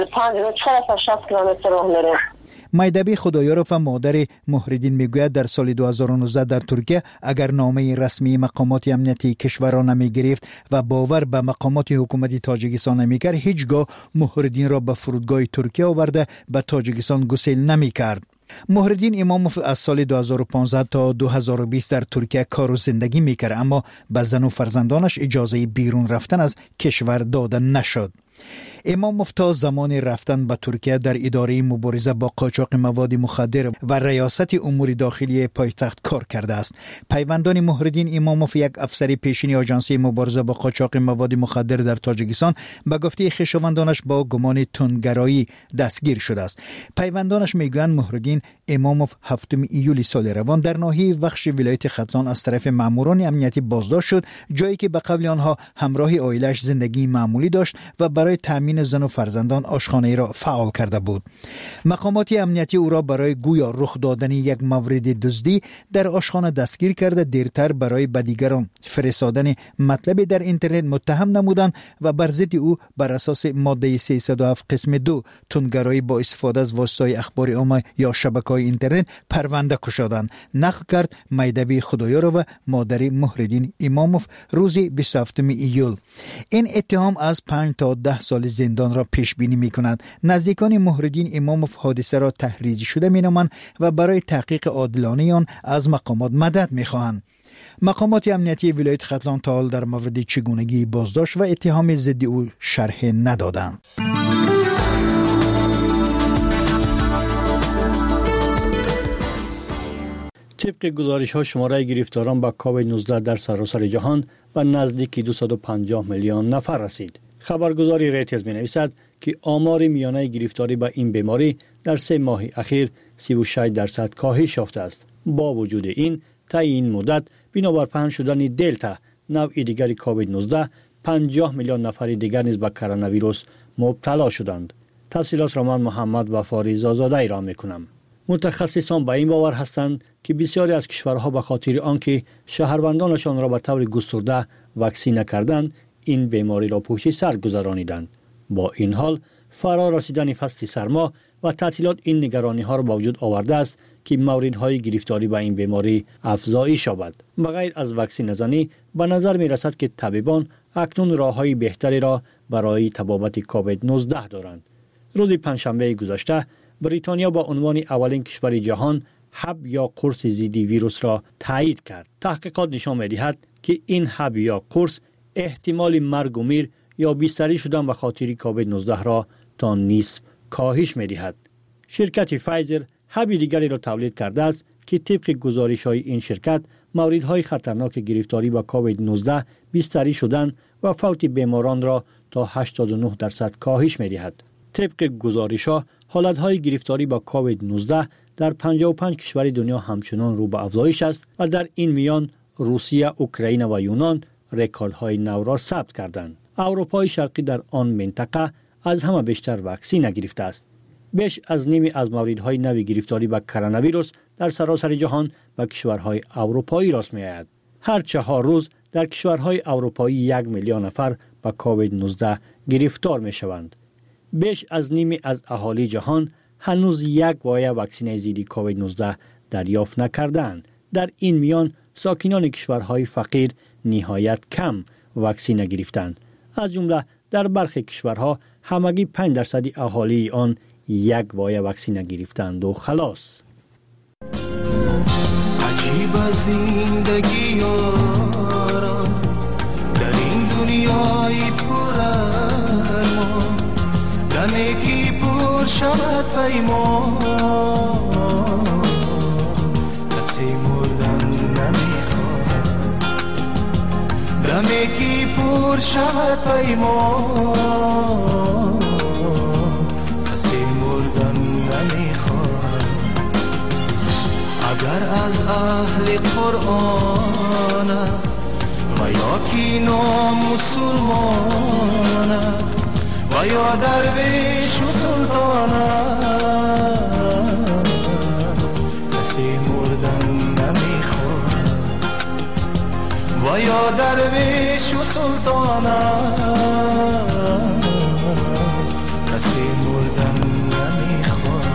460 کیلومتر راه میریم. مایدبی خدایارف و مادر محردین میگوید در سال 2019 در ترکیه اگر نامه رسمی مقامات امنیتی کشور را نمیگرفت و باور به مقامات حکومتی تاجیکستان نمیکرد، هیچگاه محردین را به فرودگاه ترکیه آورده به تاجیکستان گسیل نمیکرد. محردین اماموف از سال 2015 تا 2020 در ترکیه کار و زندگی میکرد، اما به زن و فرزندانش اجازه بیرون رفتن از کشور داده نشد. اماموف تا زمان رفتن به ترکیه در اداره مبارزه با قاچاق مواد مخدر و ریاست امور داخلی پایتخت کار کرده است. پیوندان محردین اماموف یک افسر پیشین آژانس مبارزه با قاچاق مواد مخدر در تاجیکستان به گفته خویشاوندانش با گمان تندگرایی دستگیر شده است. پیوندانش میگویند محردین اماموف 7 ایول سال روان در ناحیه وخش ولایت ختلان از طرف ماموران امنیتی بازداشت شد، جایی که به قول آنها همراه عائله‌اش زندگی معمولی داشت و برای تامین زن و فرزندان آشخانه را فعال کرده بود. مقامات امنیتی او را برای گویا رخ دادن یک مورد دزدی در آشخانه دستگیر کرده، دیرتر برای به دیگران فرستادن مطلب در اینترنت متهم نمودند و بر ضد او بر اساس ماده 307 قسم 2 تندگرایی با استفاده از واسطه اخبار عامه یا شبکه‌های اینترنت پرونده گشودند. نقل کرد مایدبی خدایارو و مادر محردین اماموف روز 27 ایول. این اتهام از 5 تا 10 سال زندان را پیش بینی می کند. نزدیکان محردین اماموف حادثه را تحریزی شده می نامند و برای تحقیق عادلانه آن از مقامات مدد می خواهند. مقامات امنیتی ولایت ختلان تا حال در مورد چگونگی بازداشت و اتهام ضد او شرح ندادند. طبق گزارش ها شماره گرفتاران با کووید 19 در سراسر جهان و نزدیک 250 میلیون نفر رسید. خبرگزاری ریترز می نویسد که آمار میانه گرفتاری به این بیماری در 3 ماه اخیر 36% کاهش یافته است. با وجود این، تا این مدت بنابر پنهان شدن دلتا نوع دیگر کووید 19 50 میلیون نفر دیگر نیز به کرونا ویروس مبتلا شدند. تفصیلات را من محمد وفاری زازاده را می کنم. متخصصان به این باور هستند که بسیاری از کشورها به خاطر آنکه شهروندانشان را به طور گسترده واکسین نکردند این بیماری را پشت سر گذرانیدند. با این حال فرا رسیدن فصل سرما و تعطیلات این نگرانی ها را به وجود آورده است که موردهای گرفتاری به این بیماری افزایش یابد. بغیر از واکسین نزنی به نظر می رسد که طبیبان اکنون راههای بهتری را برای تبابت کووید 19 دارند. روز پنجشنبه گذشته بریتانیا با عنوان اولین کشور جهان حب یا قرص ضد ویروس را تایید کرد. تحقیقات نشان می‌دهد که این حب یا قرص احتمال مرگ و میر یا بستری شدن به خاطر کووید 19 را تا نصف کاهش می‌دهد. شرکت فایزر حب دیگری را تولید کرده است که طبق گزارش‌های این شرکت موردهای خطرناک گرفتاری با کووید 19 بستری شدن و فوت بیماران را تا 89% کاهش می‌دهد. طبق گزارش‌ها حالت‌های گرفتاری با کووید 19 در 55 کشور دنیا همچنان رو به افزایش است و در این میان روسیه، اوکراین و یونان رکوردهای نو را ثبت کردند. اروپای شرقی در آن منطقه از همه بیشتر واکسین گرفته است. بیش از نیمی از موردهای نو گرفتاری با کرونا ویروس در سراسر جهان و کشورهای اروپایی راست می‌آید. هر 4 روز در کشورهای اروپایی 1 میلیون نفر با کووید 19 گرفتار می‌شوند. بیش از نیمی از اهالی جهان هنوز یک وایه واکسین ضد کووید 19 دریافت نکردند. در این میان ساکنان کشورهای فقیر نهایت کم واکسین گرفتند. از جمله در برخی کشورها همگی 5% اهالی آن یک وایه واکسین گرفتند و خلاص. عجیب زندگی یارا در این دنیای پرارمان دمی کی پر شود پیمان کسی مردن نمیخواد دمی کی پر شود پیمان کسی مردن نمیخواد اگر از اهل قرآن است و یا کی نامسلمان است و یا درویش و سلطان است کسی مردن نمیخواد و یا درویش و سلطان است کسی مردن مردن نمیخواهم.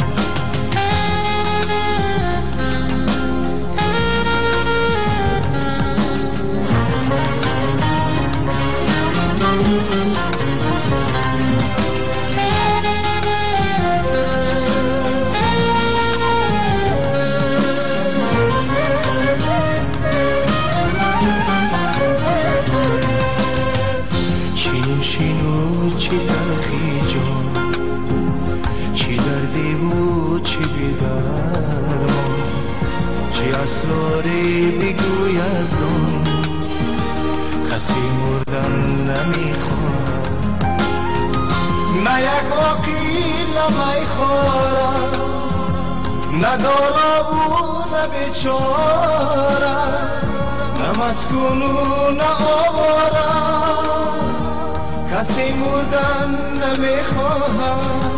چی تلخی جان، چی دردی و چی بیدرمان، چی اسراری بگوی از آن، کسی مردن نمیخواد. نه یک عقیل نمیخورد، نه دارا و نه بیچاره، نه مسکون و نه آواره، کسی مردن نمیخواهم.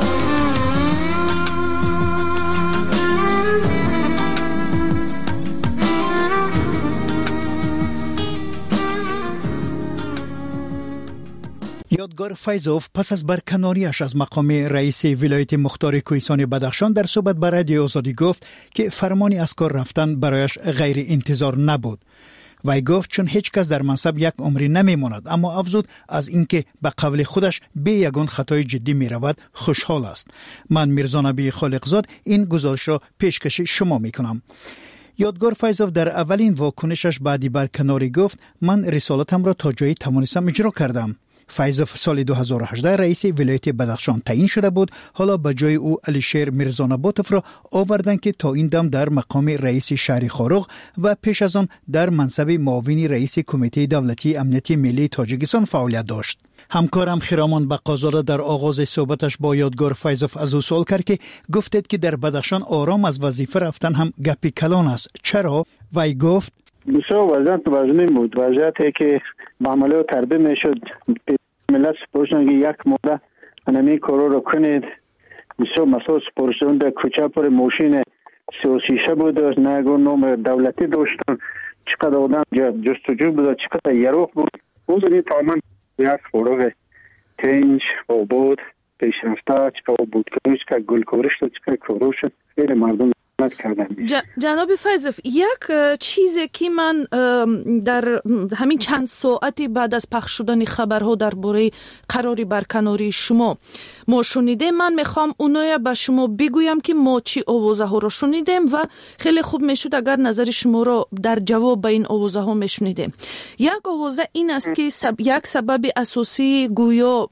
یادگار فیضوف پس از برکناریش از مقام رئیس ولایت مختار کوهستان بدخشان در صحبت با رادیو آزادی گفت که فرمانی از کار رفتن برایش غیر انتظار نبود. وی گفت چون هیچ کس در منصب یک عمری نمیماند، اما افزود از اینکه به قول خودش به یگان خطای جدی می رود خوشحال است. من میرزا نبی خالقزاد این گزارش را پیشکش شما می کنم. یادگار فیضوف در اولین واکنشش بعدی برکناری گفت من رسالتم را تا جایی توانستم اجرا کردم. فیضوف سال 2018 رئیس ولایت بدخشان تعیین شده بود. حالا به جای او علیشیر میرزانباتوف را آوردند که تا این دم در مقام رئیس شهر خاروغ و پیش از آن در منصب معاون رئیس کمیته دولتی امنیت ملی تاجیکستان فعالیت داشت. همکارم خرامان بقازاده در آغاز صحبتش با یادگار فیضوف از او سوال کرد که گفتید که در بدخشان آرام از وظیفه رفتن هم گپی کلان است. چرا؟ وی گفت بسیار وضعیت وزنی بود، وضعیتی که با عمله و تربیه میشد. ملت سپرشن که یک موده انمی کارو رو کنید. بسیار مسئول سپرشن در کوچه پر موشین 36 بود، نگو نام دولتی داشتن، چقدر آدم جستجو بود، چقدر یروق بود. اون زنی تماما یک فروغ تنج آباد پیشرفته، چقدر بود کنش که گل کورش شد، چقدر کروش شد، خیلی مردم جناب فیضوف، یک چیزی که من در همین چند ساعتی بعد از پخش شدن خبرها درباره قراری برکناری شما ما شنیدیم، من میخوام اونایی به شما بگویم که ما چی آوازه ها رو شنیدیم و خیلی خوب میشد اگر نظر شما رو در جواب به این آوازه ها میشنیدیم. یک آوازه این است که یک سبب اساسی گویا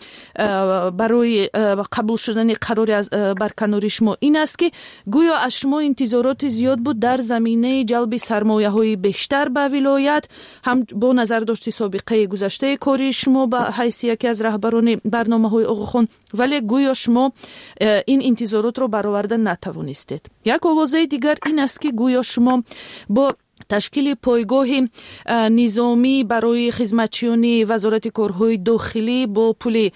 برای قبول شدن قراری از برکناری شما این است که گویا از شما انتظارات زیاد بود در زمینه جلب سرمایه های بیشتر به ولایت، هم با نظر داشتی سابقه گذشته کاری شما به حیث یکی از رهبران برنامه های آقاخوان، ولی گویا شما این انتظارات رو برآورده نتوانستید. یک آوازه دیگر این است که گویا شما با تشکیل پایگاه نظامی برای خدمتچیان وزارت کارهای داخلی با پل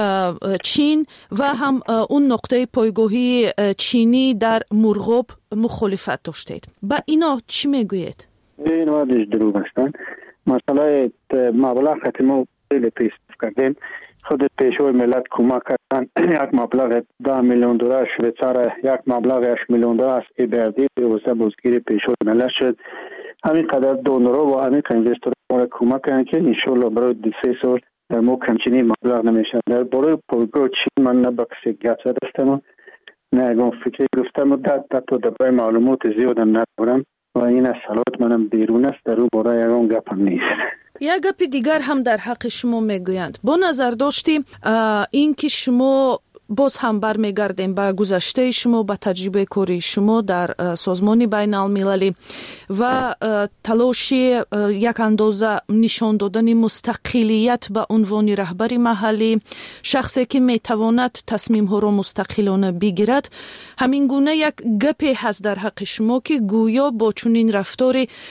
چین و هم اون نقطه پایگاهی چینی در مرغاب مخالفت داشتید. با اینا چی میگویید؟ این وادش دروغ هستند. مسئله مبلغ خاتمه خیلی پیشرفت کردیم. خود پیشوای ملت کمک کردن. یک مبلغ 10 میلیون دلار شویچار، یک مبلغ 8 میلیون دلار ایبردی واسه بازگیری پیشوای ملت شد. همین قدر دونرها و همین اینوسترها ما کمک کردن که ان شاء الله برای 2-3 سال ما کمچینی مبلغ نمیشه. در برای پایگاه چین من نه با کسی گپ زدم، نه گم فکری گفتم، تا در معلومات زیاد ندارم و این از صلاحیت منم بیرون است، در اون برای اون گپم نیست. یک گپ دیگر هم در حق شما میگویند. با نظر داشتیم این که شما باز هم برمیگردیم به گذشته شما، به تجربه کاری شما در سازمان بین المللی و تلاش یک اندازه نشان دادن مستقلیت به عنوان رهبر محلی، شخصی که میتواند تصمیم ها را مستقلانه بگیرد. همین گونه یک گپی هست در حق شما که گویا با چنین رفتار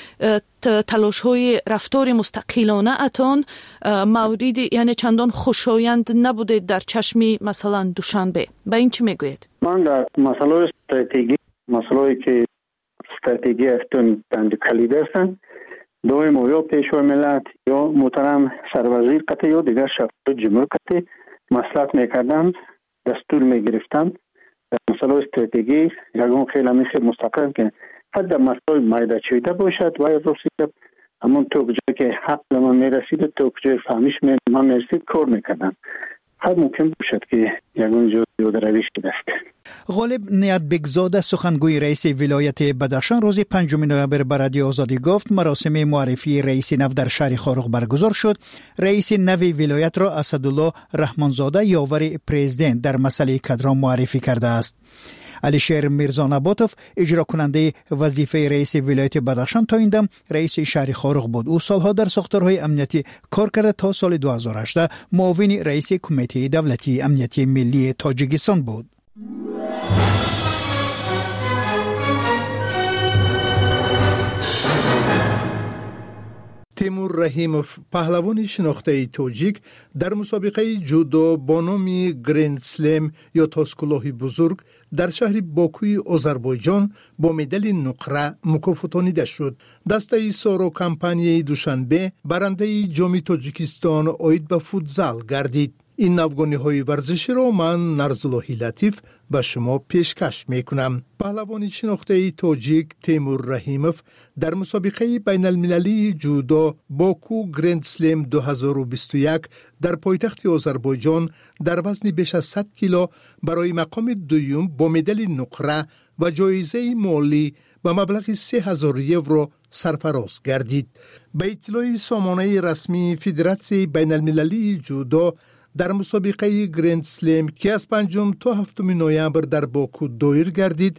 تلاش های رفتار مستقلانه اتان موردی یعنی چندان خوشایند نبوده در چشم مثلا دوشنبه. با این چی میگوید؟ من در مسئله مسئله که استراتژی اتون بند کلیدی هستند، دویم یا پیشوای ملت یا محترم سروزیر قطعی یا دیگر شخص جمهور قطعی مصلحت میکردند دستور میگرفتن در مسئله استراتژی یکم خیلی مستقل که حد مسائل مایده چیده باشد و روسیه همون توجه که حق ما میرسید توجه فهمیش ما میرسید کار میکردن. حد ممکن باشد که یکم جود رویش دست. غالب نیت بگزاده سخنگوی رئیس ولایت بدخشان روز 5 نوامبر به رادیو آزادی گفت مراسم معرفی رئیس نو در شهر خارق برگزار شد. رئیس نو ولایت را اسدالله رحمانزاده یاور پرزیدنت در مسئله کادران معرفی کرده است. علیشیر میرزا نباتوف اجرا کننده وظیفه رئیس ولایت بدخشان تا این دم رئیس شهر خارق بود. او سالها در ساختارهای امنیتی کار کرده تا سال 2018 معاون رئیس کمیته دولتی امنیتی ملی تاجیکستان بود. تیمور رحیموف پهلوان شناخته تاجیک در مسابقه جودو با نام گرند سلم یا تاسکلاه بزرگ در شهر باکوی آذربایجان با مدال نقره مکافاتانیده شد. دسته سارو کمپانی دوشنبه برنده جام تاجیکستان عاید به فوتزال گردید. این نوگانی‌های ورزشی را من نرزاللهی لطیف به شما پیشکش میکنم. پهلوان شناخته تاجیک تیمور رحیموف در مسابقه بین المللی جودو باکو گرند سلم 2021 در پایتخت آذربایجان در وزن بیش از 100 کیلو برای مقام دوم با مدال نقره و جایزه مالی به مبلغ 3000 یورو سرفراز گردید. به اطلاع سامانه رسمی فدراسیون بین المللی جودو در مسابقه گرند سلم که از 5 تا 7 نوامبر در باکو دایر گردید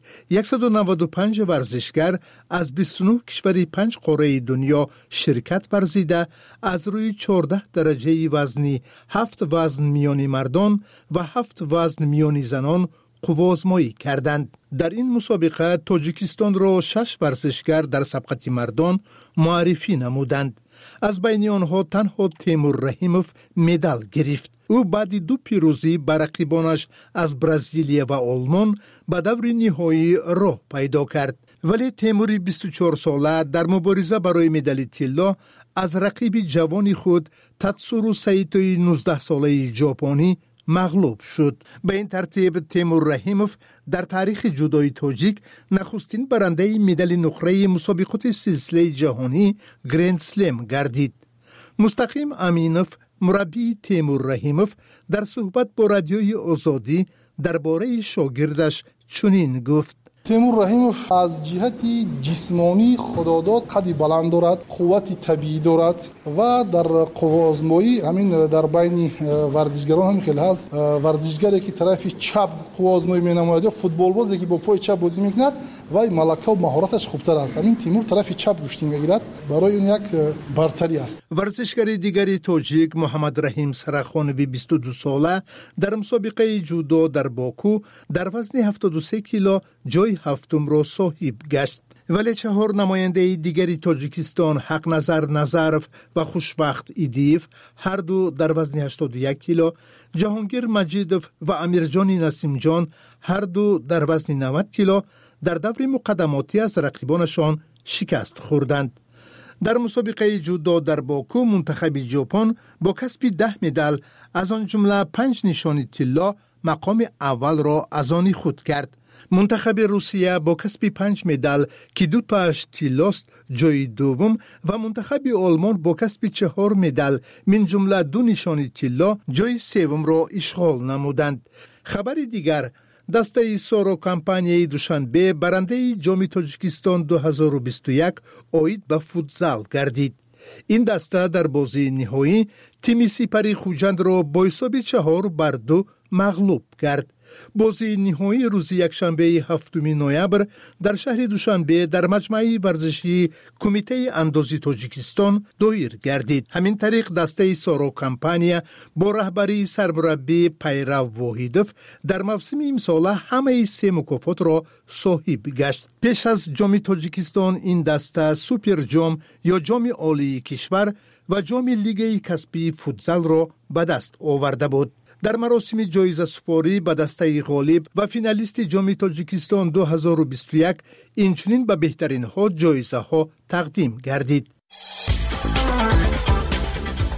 195 ورزشگر از 29 کشور 5 قاره دنیا شرکت ورزیده از روی 14 درجه وزنی 7 وزن میانی مردان و 7 وزن میانی زنان قوازمایی کردند. در این مسابقه تاجیکستان را 6 ورزشگر در سبقت مردان معرفی نمودند. از بین آنها تنها تیمور رحیموف مدال گرفت. او بعد 2 پیروزی بر رقیبانش از برزیل و آلمان به دور نهایی راه پیدا کرد. ولی تیموری 24 ساله در مبارزه برای مدال طلا از رقیب جوان خود تاتسورو سایتوی 19 ساله ژاپنی مغلوب شد. به این ترتیب تیمور رحیموف در تاریخ جودوی تاجیک نخستین برنده مدال نقره مسابقات سلسله جهانی گرند سلم گردید. مستقیم امینوف مربی تیمور رحیموف در صحبت با رادیوی آزادی درباره شاگردش چنین گفت: تیمور رحیموف از جهت جسمانی خداداد قدی بلند دارد، قوت طبیعی دارد و در قوازمایی همین در بین ورزشگران هم خیلی هست. ورزشگری که طرف چپ قوازمایی می‌نماید یا فوتبال بازی که با پای چپ بازی می‌کند و ملکه و مهارتش خوبتر است. همین تیمور طرف چپ گوشتی می‌گیرد، برای اون یک برتری است. ورزشگر دیگری تاجیک محمد رحیم سرخانوی 22 ساله در مسابقه جودو در باکو در وزن 73 کیلو جای هفتم را صاحب گشت. ولی 4 نماینده دیگری تاجیکستان حق نظر نظرف و خوشوقت ایدیف هر دو در وزن 81 کیلو، جهانگیر مجیدوف و امیرجان نسیم جان هر دو در وزن 90 کیلو در دور مقدماتی از رقیبانشان شکست خوردند. در مسابقه جودو در باکو منتخب ژاپن با کسب 10 مدال از آن جمله 5 نشان طلا مقام اول را از آن خود کرد. منتخب روسیه با کسب 5 مدال که 2 تاش طلاست جای دوم و منتخب آلمان با کسب 4 مدال من جمله 2 نشان طلا جای سوم را اشغال نمودند. خبر دیگر، دسته سارو کمپانی دوشنبه برنده جام تاجیکستان 2021 عاید به فوتزال گردید. این دسته در بازی نهایی تیم سپری خوجند را با حساب 4-2 مغلوب کرد. بازی نهایی روز یکشنبه 7 نوامبر در شهر دوشنبه در مجمع ورزشی کمیته اندازی تاجیکستان دایر گردید. همین طریق دسته سارو کمپانی با رهبری سرمربی پیرو واحدوف در موسم امسال همه 3 مکافات را صاحب گشت. پیش از جام تاجیکستان این دسته سوپر جام یا جام عالی کشور و جام لیگ کسبی فوتزال را به دست آورده بود. در مراسم جایزه سپاری به دسته غالب و فینالیست جام تاجیکستان 2021 اینچنین به بهترین ها جایزه ها تقدیم گردید.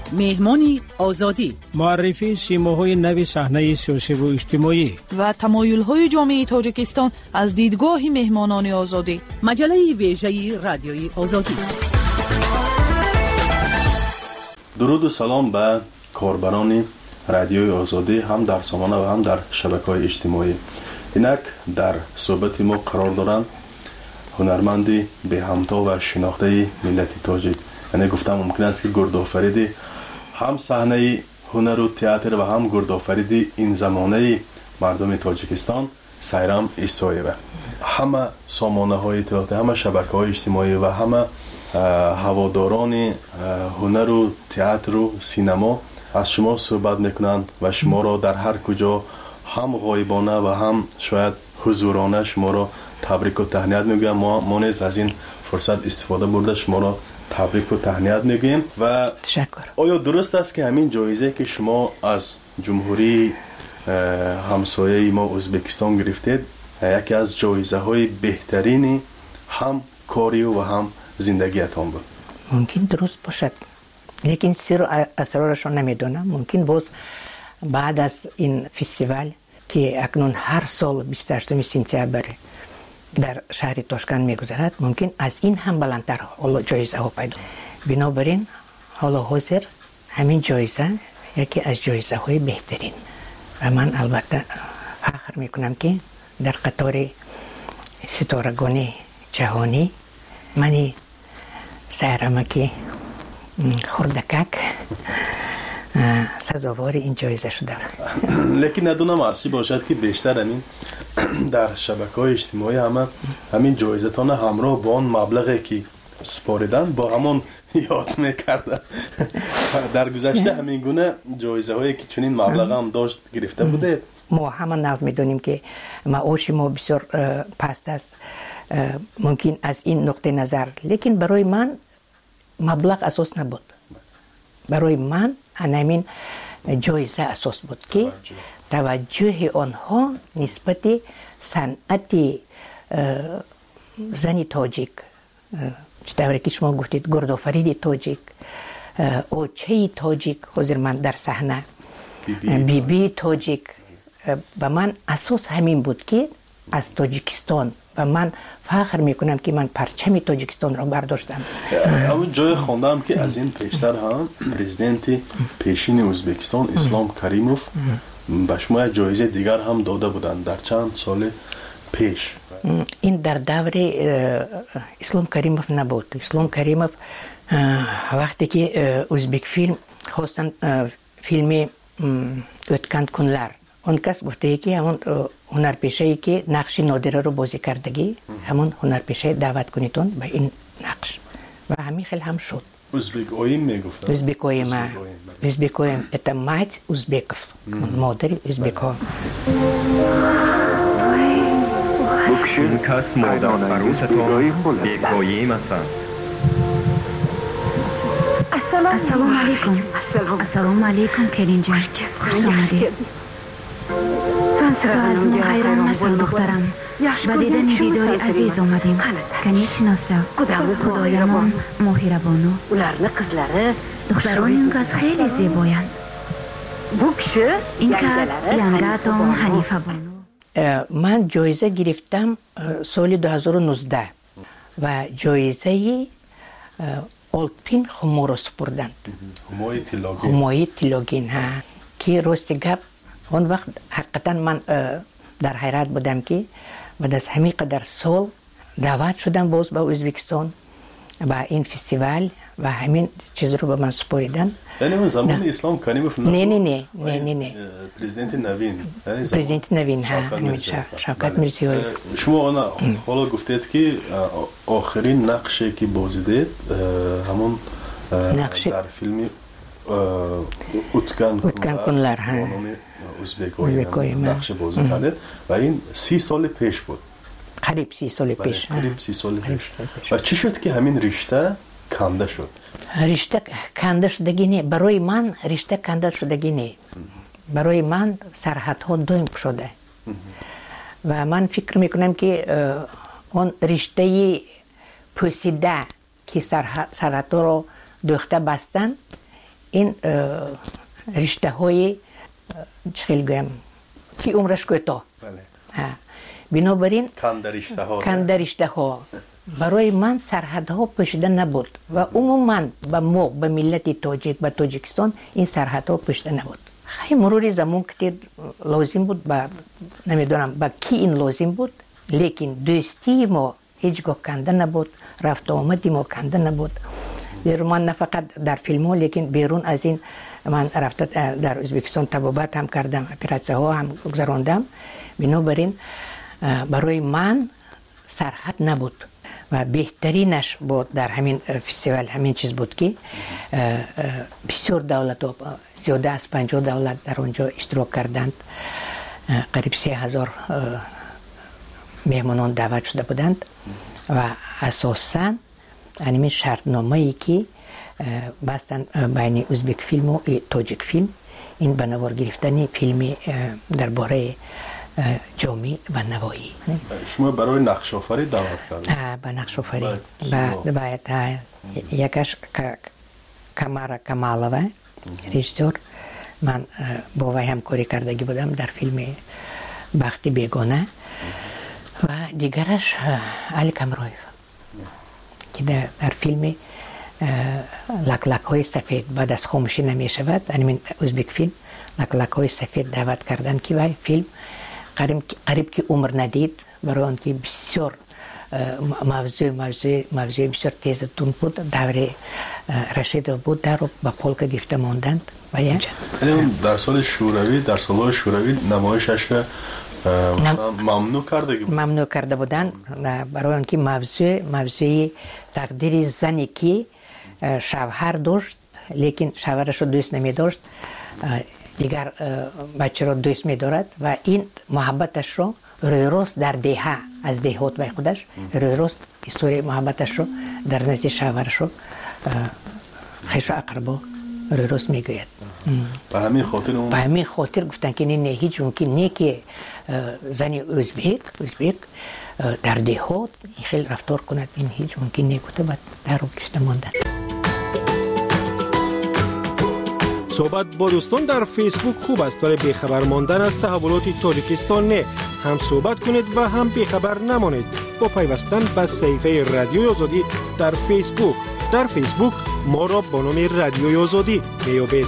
مهمانی آزادی، معرفی سیماهای نوی صحنه سیاسی و اجتماعی و تمایل‌های جامعه تاجیکستان از دیدگاه مهمانان آزادی. مجله ویژه رادیوی آزادی. درود و سلام به کاربران رادیوی آزادی، هم در سامانه و هم در شبکه‌های اجتماعی. اینک در صحبت ما قرار دارند هنرمندی به همتا و شناخته ملت تاجیک. یعنی گفتم ممکن است که گردآفریدی هم صحنه هنر و تئاتر و هم گردآفریدی این زمانه مردم تاجیکستان سایرام ایسایه. همه سامانه های اطلاعاتی، همه شبکه های اجتماعی و همه هواداران هنر و تئاتر و سینما از شما صحبت میکنند و شما را در هر کجا هم غایبانه و هم شاید حضورانه شما را تبریک و تهنیت میگویم. ما نیز از این فرصت استفاده برده شما را تبریک و تهنیت میگویم. و تشکر. آیا درست است که همین جایزه که شما از جمهوری همسایه ما ازبکستان گرفتید یکی از جایزه های بهترین هم کاری و هم زندگیتان بود؟ ممکن درست باشد، لیکن سر و اسرارش را نمیدونم. ممکن باز بعد از این فستیوال که اکنون هر سال 28 سپتامبر در شهر تاشکند میگذرد، ممکن از این هم بلندتر حالا جایزه ها پیدا. بنابراین حالا حاضر همین جایزه یکی از جایزه های بهترین و من البته فخر میکنم که در قطار ستارگان جهانی منی سیرمکی خردکک سزاوار این جایزه شده. لیکن ندونم اصلی باشد که بیشتر همین در شبکه‌های اجتماعی همین جایزتان همراه با آن مبلغی که سپاریدن با همون یاد میکردن. در گذشته همین گونه جایزه هایی که چنین مبلغ هم داشت گرفته بوده؟ ما همه ناز میدونیم که معاش ما بسیار پست است، ممکن از این نقطه نظر، لیکن برای من مبلغ اساس نبود. برای من همین جایزه اساس بود که توجه آنها نسبت صنعت زنی تاجیک، چطوری که شما گفتید گردآفریدی تاجیک، اوچه تاجیک، حاضر من در صحنه بی تاجیک، و من اساس همین بود که از تاجیکستان و من فخر میکنم که من پرچم تاجیکستان را برداشتم. اما جای خوندم که از این پیشتر هم پرزیدنت پیشین ازبکستان اسلام کریموف به شما جایزه دیگر هم داده بودند در چند سال پیش. این در دور اسلام کریموف نبود. اسلام کریموف وقتی که ازبک فیلم خواستن فیلم اوتکند کنلر، اون کس گفته که همون هنرپیشه‌ای که نقش نادره رو بازی کردگی همون هنرپیشه دعوت کنیتون به این نقش و همین خیلی هم شد. ازبک اویم میگفتن. ازبک اویم это мать узбеков. مادر ازبک ها. این کس مادر عروستان بیکاییم هستند. السلام علیکم. السلام علیکم کریم جان، خوش آمدید. ساعتون خیران نشد دخترم، با دیدن دیداری عزیز آمدیم. کنی شناسا خدایمان مهربانو. دختران این کس خیلی زیبایند. این کس ینگاتون حنیفه بانو. من جایزه گرفتم سال 2019 و جایزه آلپین خمورو سپردند. همای تیلاگین ها که راست گپ اون وقت حقیقتا من در حیرت بودم که بعد از همین قدر سال دعوت شدم باز به ازبکستان و این فستیوال و همین چیز رو به من سپاریدن. یعنی اون زمان اسلام کریموف نه پرزیدنت نوین، پرزیدنت نوین شوکت میرزیوی. شما حالا گفتید که آخرین نقشی که بازیدید همون در فیلم اوتکند کنلر ازبک‌های نقش بازی کردید و این 30 سال پیش بود. قریب 30 سال پیش. و چی شد که همین رشته کنده شد؟ رشته کنده شدگی نه، برای من رشته کنده شدگی نه، برای من سرحدها دویم شده و من فکر میکنم که اون رشته پوسیده که سرحدها رو دوخته بستن این رشته های چخیل گویم کی عمرش کوتاه بنابراین کندرشته ها برای من سرحدها پوشیده نبود و عموما به ملت تاجیک به تاجیکستان این سرحدها پوشیده نبود. خیلی مرور زمان که لازم بود نمیدونم با کی این لازم بود، لیکن دوستی ما هیچگاه کنده نبود، رفت آمدی ما کنده نبود. من نه فقط در فیلم ها لیکن بیرون از این من رفته در ازبکستان تبابت هم کردم، اپراتسه ها هم گذراندم. بنابراین برای من سرحد نبود و بهترینش بود در همین فستیوال همین چیز بود که بسیار دولت ها زیاده از 50 دولت در اونجا اشتراک کردند، قریب 30,000 مهمانان دعوت شده بودند و اساساً همین شرطنامه‌ای که بستن بین ازبک فیلم و تاجیک فیلم این به نوار گرفتن فیلم درباره جامعه و نوایی. شما برای نقش آفری دعوت کردید؟ به نقش آفری باید یکش کمارا کمالوه رژیسور، من با وی همکاری کردگی بودم در فیلم بخت بیگانه و دیگرش علی کمرویف که در فیلم لک های سفید بعد از خاموشی نمی شود، همین ازبک فیلم لک های سفید دعوت کردن که وی فیلم قریب که عمر ندید برای آن که بسیار موضوع بسیار تیزتون بود، دور رشید بود در با پولک گرفته ماندند و اینجا در سال شوروی در سالهای شوروی نمایشش ممنوع کرده بودن برای آن که موضوع تقدیر زنی که شوهر داشت لیکن شوهرش رو دوست نمی داشت، دیگر بچه رو دوست می دارد و این محبتش رو روی روز در دهه از دهات به خودش روی روز استوری محبتش رو در نزد شوهرش رو خیش و اقربا روی روز می گوید. به همین خاطر گفتن که نه هیچ ممکن نه که زنی ازبک در دهات خیلی رفتار کند، این هیچ ممکن نه گفته بعد در رو کشته ماندن. صحبت با دوستان در فیسبوک خوب است ولی بیخبر ماندن از تحولات تاجیکستان نه. هم صحبت کنید و هم بیخبر نمانید با پیوستن به صفحه رادیوی آزادی در فیسبوک. در فیسبوک ما را با نام رادیوی آزادی میابید.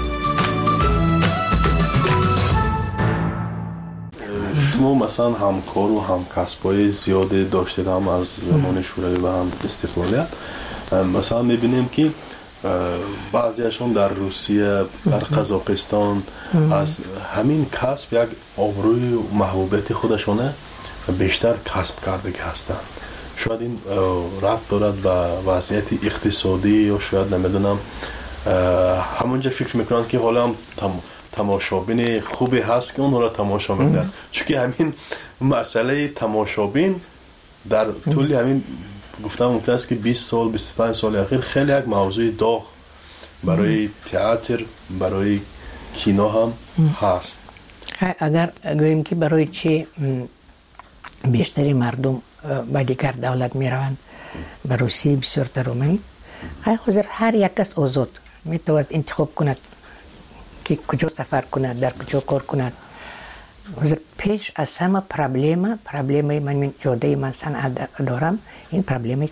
شما مثلا همکار و همکسبای زیاده داشتید، هم از زمان شوروی و هم استقلالیت. مثلا میبینیم که بعضیشون در روسیه، در قزاقستان از همین کسب یک آبروی و محبوبیت خودشونه بیشتر کسب کرده هستند. شاید این ربط دارد به وضعیت اقتصادی یا شاید نمیدونم همونجا فکر میکنند که حالا هم تماشابین خوبی هست که اون را تماشا میکنند، چون که همین مسئله تماشابین در طول همین گفتم ممکن است که 20 سال 25 سال اخیر خیلی یک موضوع داغ برای تئاتر برای کینو هم هست. اگر گوییم که برای چی بیشتری مردم به دیگر دولت می روند به روسیه بسیار ترومی، حاضر هر یک کس آزاد می تواند انتخاب کند که کجا سفر کند، در کجا کار کند. حاضر پیش از همه پرابلم من جاده من صنعت دارم، این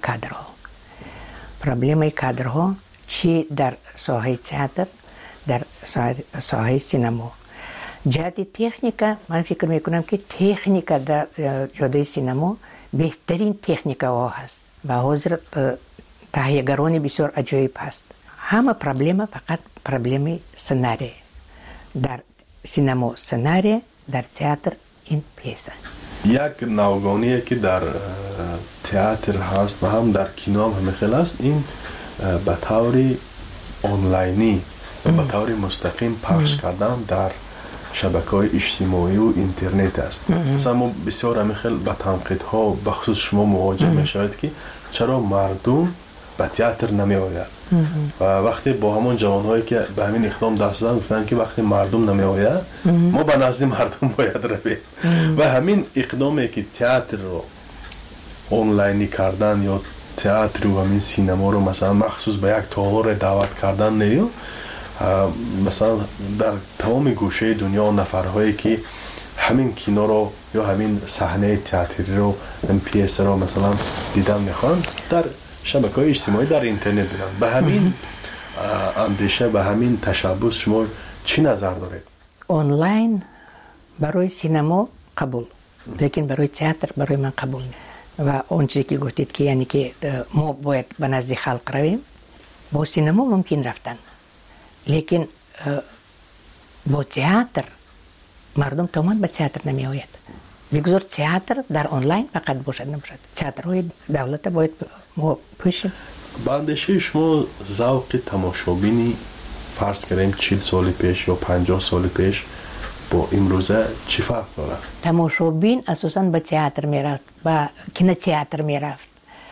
پرابلم کادرها چی در ساحه تئاتر، در ساحه سینما. جهت تکنیکا من فکر میکنم که تکنیکا در جاده سینما بهترین تکنیکا هست و حاضر تهیه‌گران بسیار عجیب هست. همه پرابلم فقط پرابلم سناریو، در سینما سناریو، در تئاتر این پیسه. یک نوگانیه که در تئاتر هست و هم در کینو هم خیلی هست، این به طور آنلاینی و به طور مستقیم پخش کردن در شبکه‌های اجتماعی و اینترنت است. مثلا ما بسیار هم خیلی به تنقیدها بخصوص شما مواجه میشوید که چرا مردم به تئاتر نمی آید و وقتی با همون جوانهایی که به همین اقدام دست دادن گفتن که وقتی مردم نمی آید ما به نزد مردم باید رویم و همین اقدامی که تئاتر رو آنلاینی کردن یا تئاتر و همین سینما رو مثلا مخصوص به یک تالار دعوت کردن نیو مثلا در تمام گوشه دنیا نفرهایی که همین کینو رو یا همین صحنه تئاتری رو این پیس رو مثلا دیدن میخوان در شبکه‌های اجتماعی در اینترنت ببینن. به همین اندیشه به همین تشبث شما چی نظر دارید؟ آنلاین برای سینما قبول، لیکن برای تئاتر برای من قبول نیست. و اون چیزی که گفتید که یعنی که ما باید به نزد خلق رویم، با سینما ممکن رفتن، لیکن با تئاتر مردم تمام به تئاتر نمی آید. بگذار تئاتر در آنلاین فقط باشد نباشد. تئاترهای دولت باید ما پوشیم. با اندیشه شما ذوق تماشابینی فرض کنیم 40 سال پیش یا 50 سال پیش با امروزه چی فرق داره؟ تماشابین اساساً به تئاتر میرفت، به کینو تئاتر میرفت.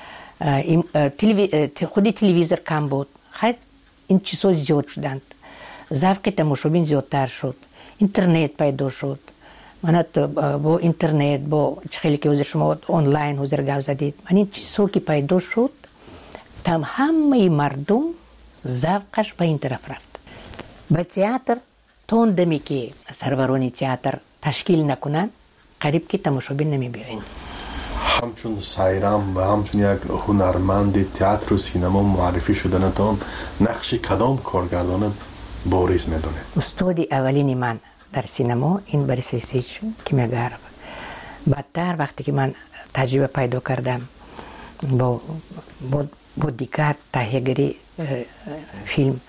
خودی تلویزیون کم بود. خیلی این چیزا زیاد شدند. ذوق تماشابین زیادتر شد. اینترنت پیدا شد. من با اینترنت با خیلی که حضور شما آنلاین حضور گپ زدید، من این چیزا که پیدا شد همه مردم ذوقش به این طرف رفت. به تئاتر تون دمی که سروران تئاتر تشکیل نکنند قریب که تماشابین نمی بیاین. همچون سایرام و همچون یک هنرمند تئاتر و سینما معرفی شدنتان نقش کدام کارگردان بارز میدونه؟ استاد اولین من در سینما این بریس ریسیچ کیمیاگرف. بعدتر وقتی که من تجربه پیدا کردم با دیگر تهیه‌گری فیلم،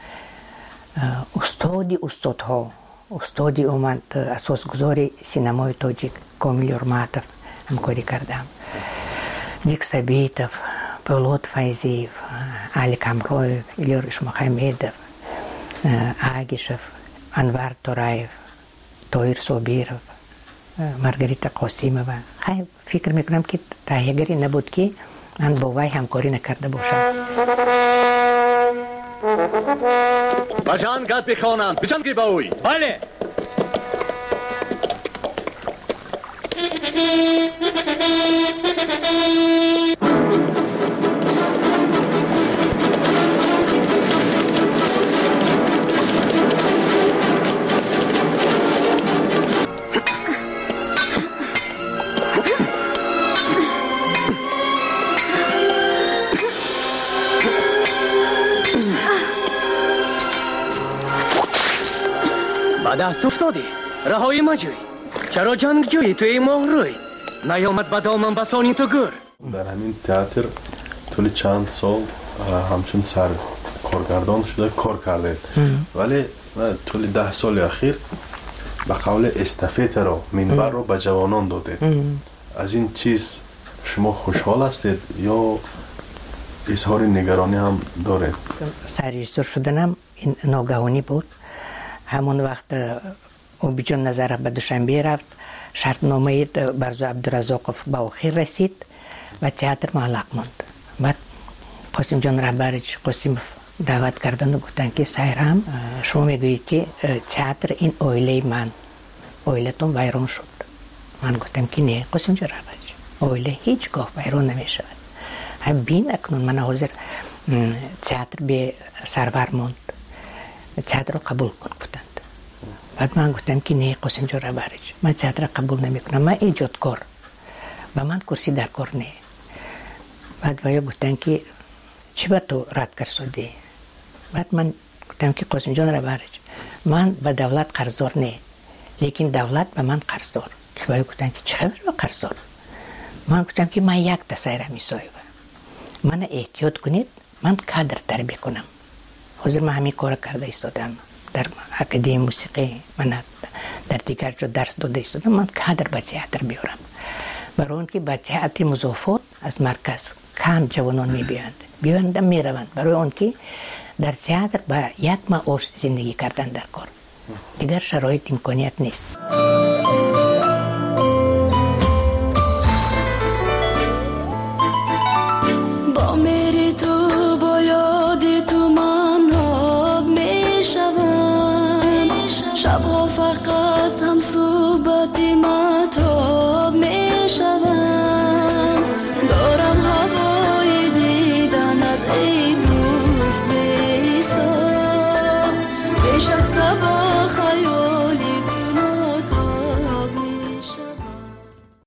استادها اومد اساسگذار سینمای تاجیک کامیل یورماتوف همکاری کردم. دیک سبیتوف، پولاد فایزیف، علی کامرویف، ایلیور اشمخمیدوف، آگیشوف، انوار تورایف، تویر صابیروف، مارگریتا قاسیمووا. خیلی فکر میکنم که تهیه‌گری نبود که من با وی همکاری نکرده باشم. بجان گاد بخوانند، بجان گی باوی. بله. دست افتادی رهایی ما جوی، چرا جنگ جوی توی ماه روی نیامد به دامن بسانی تو گر. در همین تئاتر طول چند سال همچون سر کارگردان شده کار کردید، ولی طول 10 سال اخیر به قول استافت رو منبر رو به جوانان دادید. از این چیز شما خوشحال هستید یا اظهار نگرانی هم دارید؟ سرریزدور شدنم این ناگهانی بود. همون وقت اوبیجان نظر به دوشنبه رفت، شرطنامه برزو عبدالرزاقوف به آخر رسید و تئاتر معلق ماند. بعد قاسم جان رهبرج قاسم دعوت کردن و گفتن که سایرام شما میگویید که تئاتر این اویله من، اویلتون ویران شد. من گفتم که نه قاسم جان رهبرج، اویله هیچگاه ویران نمیشود. بین اکنون من حاضر تئاتر به سرور ماند، تئاتر رو قبول کن گفتند. بعد من گفتم که نه قاسم جان رهبرج، من تئاتر قبول نمیکنم، من ایجادکار و من کرسی در کار نه. بعد ویا گفتن که چی با تو رد کردی؟ بعد من گفتم که قاسم جان رهبرج من به دولت قرضدار نه، لیکن دولت به من قرضدار. که ویا گفتن که چقدر به قرضدار؟ من گفتم که من یک تسایره میسایم، من احتیاط کنید، من کادر تربیه کنم. حاضر من همین کار کرده ایستادم در اکادمی موسیقی، من در دیگر جا درس داده ایستادم، من کادر به تئاتر بیارم. برای اون که به تئاتر مضافات از مرکز کم جوانان بیایند میروند، برای اون که در تئاتر با یک معاش زندگی کردن در کار، دیگر شرایط امکانیت نیست.